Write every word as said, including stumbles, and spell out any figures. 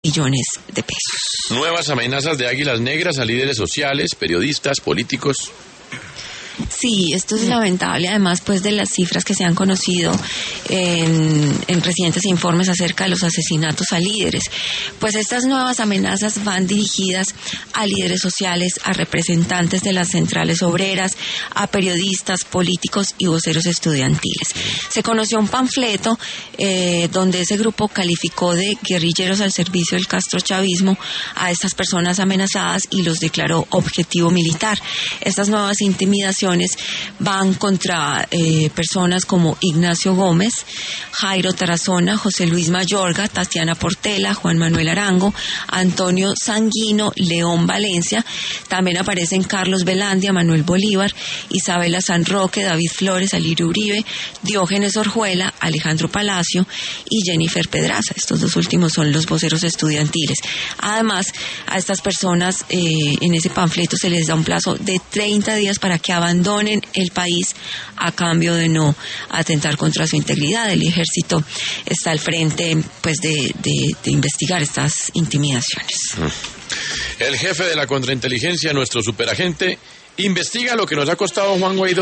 millones de pesos. Nuevas amenazas de águilas negras a líderes sociales, periodistas, políticos. Sí, esto es lamentable, además pues de las cifras que se han conocido en, en recientes informes acerca de los asesinatos a líderes. Pues estas nuevas amenazas van dirigidas a líderes sociales, a representantes de las centrales obreras, a periodistas, políticos y voceros estudiantiles. Se conoció un panfleto eh, donde ese grupo calificó de guerrilleros al servicio del castrochavismo a estas personas amenazadas y los declaró objetivo militar. Estas nuevas intimidaciones van contra eh, personas como Ignacio Gómez, Jairo Tarazona, José Luis Mayorga, Tatiana Portela, Juan Manuel Arango, Antonio Sanguino, León Valencia. También aparecen Carlos Velandia, Manuel Bolívar, Isabela San Roque, David Flores, Alirio Uribe, Diógenes Orjuela, Alejandro Palacio y Jennifer Pedraza. Estos dos últimos son los voceros estudiantiles. Además, a estas personas eh, en ese panfleto se les da un plazo de treinta días para que abandonen el país a cambio de no atentar contra su integridad. El ejército está al frente pues de, de, de investigar estas intimidaciones. El jefe de la contrainteligencia, nuestro superagente, investiga lo que nos ha costado Juan Guaidó